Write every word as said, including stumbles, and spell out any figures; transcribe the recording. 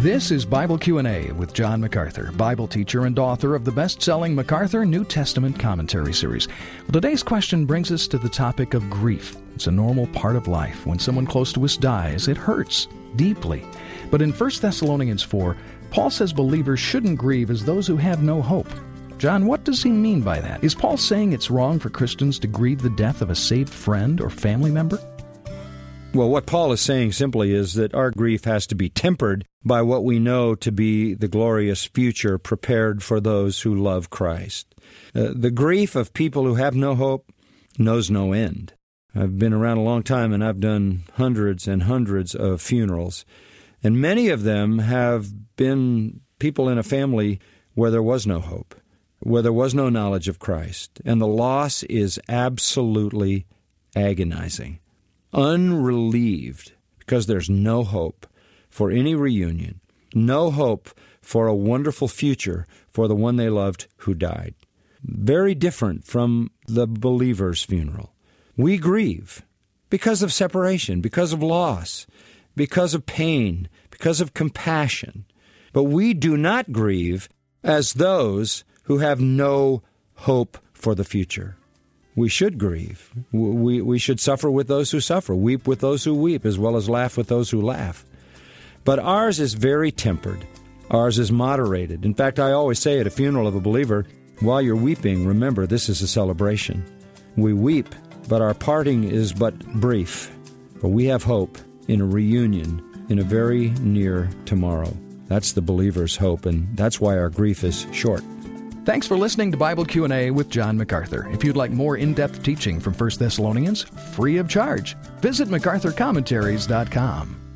This is Bible Q and A with John MacArthur, Bible teacher and author of the best-selling MacArthur New Testament Commentary Series. Well, today's question brings us to the topic of grief. It's a normal part of life. When someone close to us dies, it hurts deeply. But in First Thessalonians four, Paul says believers shouldn't grieve as those who have no hope. John, what does he mean by that? Is Paul saying it's wrong for Christians to grieve the death of a saved friend or family member? Well, what Paul is saying simply is that our grief has to be tempered by what we know to be the glorious future prepared for those who love Christ. Uh, the grief of people who have no hope knows no end. I've been around a long time, and I've done hundreds and hundreds of funerals, and many of them have been people in a family where there was no hope, where there was no knowledge of Christ, and the loss is absolutely agonizing. Unrelieved, because there's no hope for any reunion, no hope for a wonderful future for the one they loved who died. Very different from the believer's funeral. We grieve because of separation, because of loss, because of pain, because of compassion. But we do not grieve as those who have no hope for the future. We should grieve. We, we should suffer with those who suffer, weep with those who weep, as well as laugh with those who laugh. But ours is very tempered. Ours is moderated. In fact, I always say at a funeral of a believer, while you're weeping, remember this is a celebration. We weep, but our parting is but brief. But we have hope in a reunion in a very near tomorrow. That's the believer's hope, and that's why our grief is short. Thanks for listening to Bible Q and A with John MacArthur. If you'd like more in-depth teaching from First Thessalonians, free of charge, visit macarthur commentaries dot com.